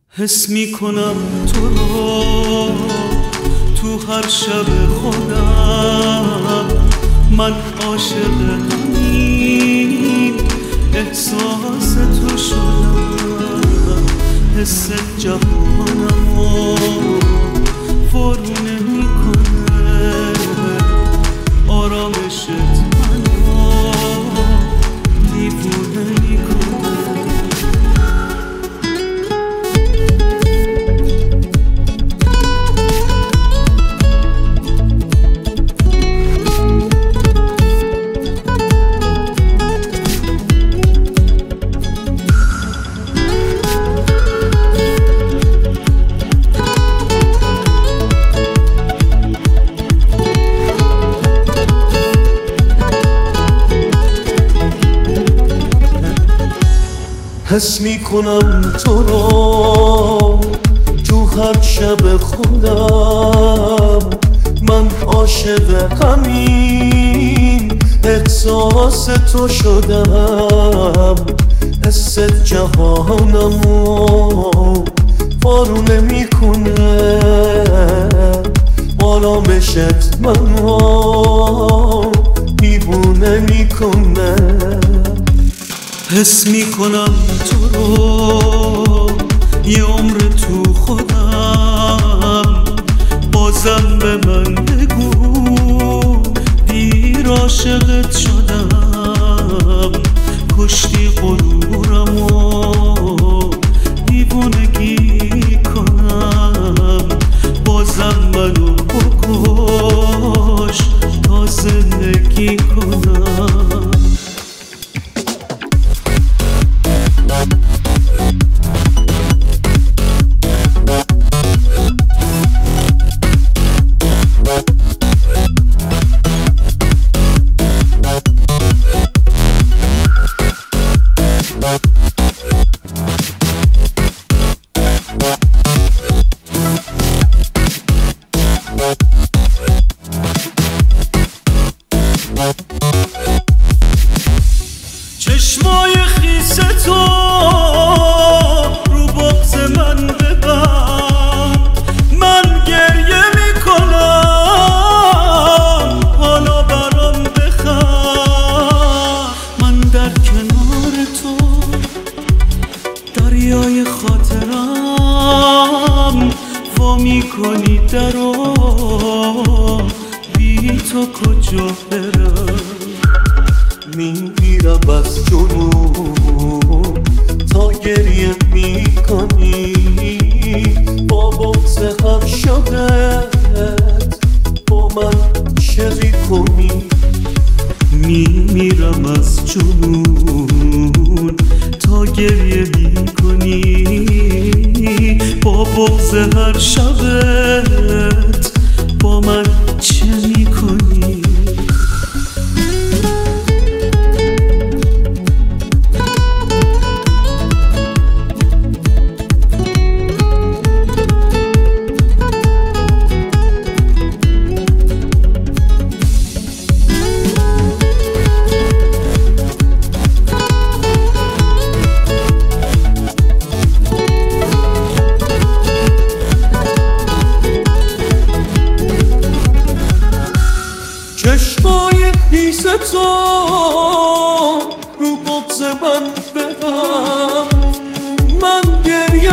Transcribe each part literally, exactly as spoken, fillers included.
حس میکنم تو رو تو هر شب خودم، من عاشق همین احساس تو شدم. حس جهانم و فرو نمیکنه، آرامشت منو دیوونه میکنه. حس میکنم تو رو تو هر شب خودم، من عاشق همین احساس تو شدم. حس جهانمو پارو نمیکنه، آرامشت منو دیوونه میکنه. حس میکنم تو رو یه عمر تو خودم، بازم به من بگو دیر عاشقت شدم. کشتی غرورم و دیوونگی کنم، بازم منو بکش تا زندگی کنم. چشمای خیس تو رو بغض من ببند، من گریه میکنم حالا برام بخند. من در کنار تو دریای خاطرم، وا میکنی درو بی تو کجا برم. میمیرم از جنون تا گریه میکنی، با بغض هر شبت با من شریک کنی. میمیرم از جنون تا گریه میکنی، با بغض هر شبت با من چه میکنی. چشمای خیس تو رو بغض من ببند، من گریه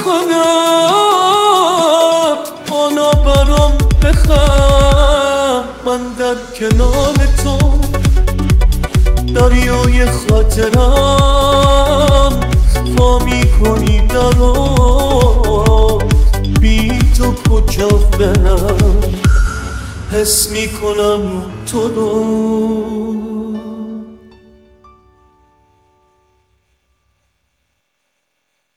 میکنم حالا برام بخند. من در کنار تو دریای خاطرم، وا میکنی درو بی تو کجا برم. حس میکنم تو رو